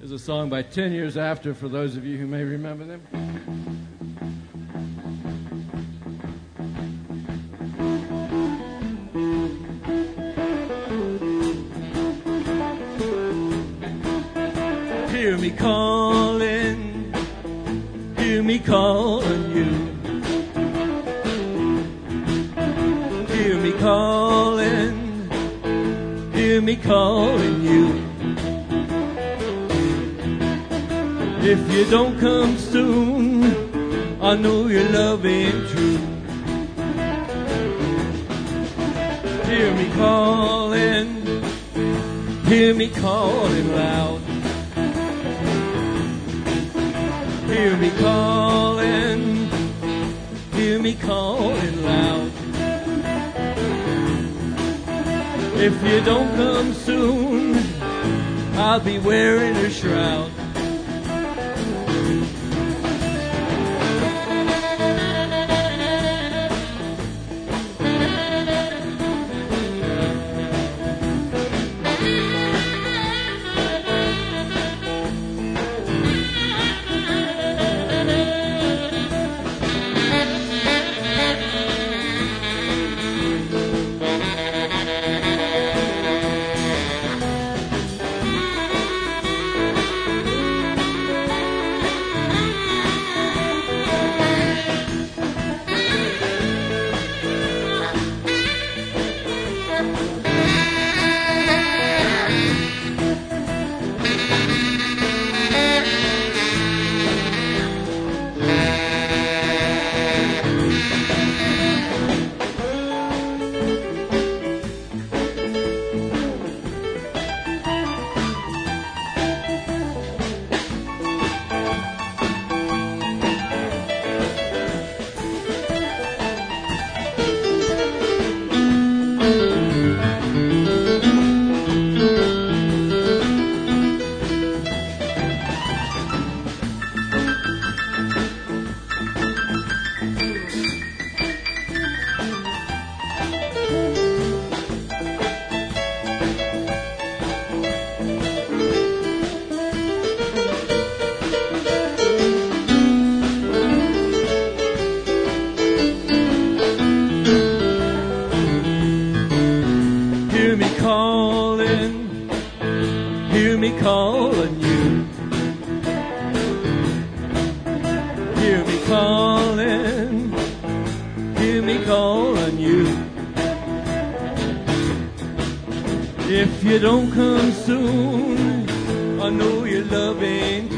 is a song by 10 Years After, for those of you who may remember them. Hear me calling you. Hear me calling you. If you don't come soon, I know your love ain't true. Hear me calling loud. Hear me calling loud. If you don't come soon, I'll be wearing a shroud. Hear me calling you. Hear me calling you. If you don't come soon, I know your love ain't